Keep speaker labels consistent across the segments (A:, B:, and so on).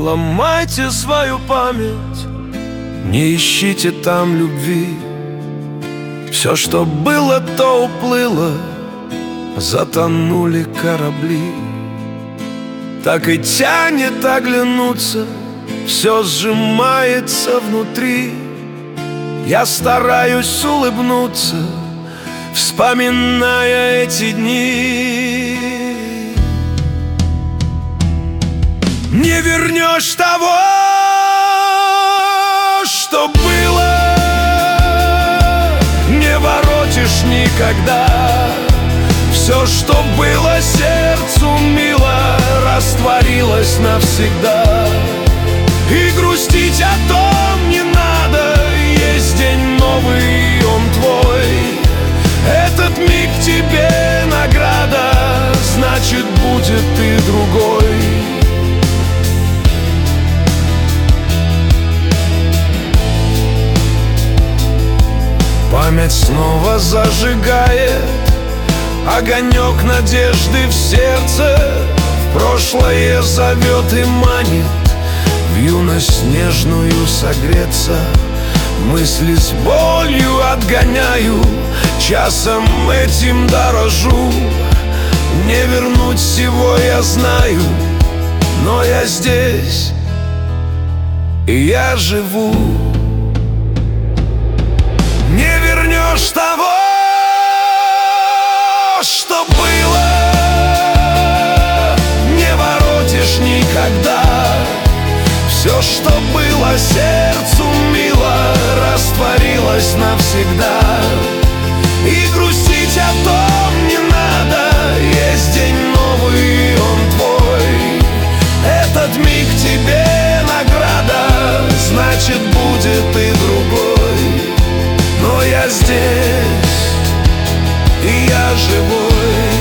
A: ломайте свою память, не ищите там любви. Все, что было, то уплыло, затонули корабли. Так и тянет оглянуться, все сжимается внутри. Я стараюсь улыбнуться, вспоминая эти дни. Не вернешь того, что было, не воротишь никогда. Все, что было сердцу мило, растворилось навсегда. И грустить о том не надо, есть день новый, он твой. Этот миг тебе награда, значит, будет и другой. Память снова зажигает огонек надежды в сердце. В прошлое зовет и манит, в юность нежную согреться. Мысли с болью отгоняю, часом этим дорожу. Не вернуть всего я знаю, но я здесь, и я живу. Не вернешь того, что было, не воротишь никогда. Все, что было сердцу мило, растворилось навсегда. И грустить о том не надо, есть день новый, он твой. Этот миг тебе награда, значит, будет и другой. Но я здесь, и я живой.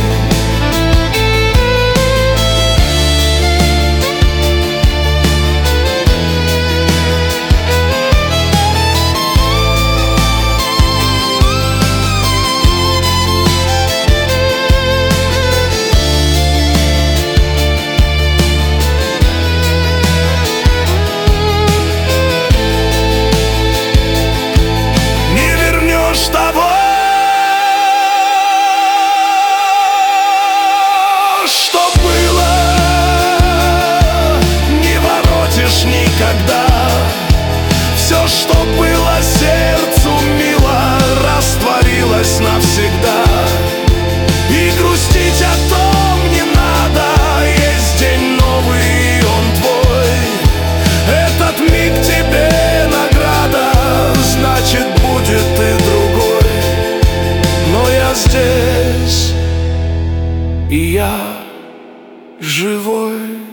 A: Того, что было, не воротишь никогда. Все, что было сердцу мило, растворилось навсегда. И грустить о том не надо, есть день новый, он твой. Этот миг тебе награда, значит, будет и другой. Но я здесь, и я живой.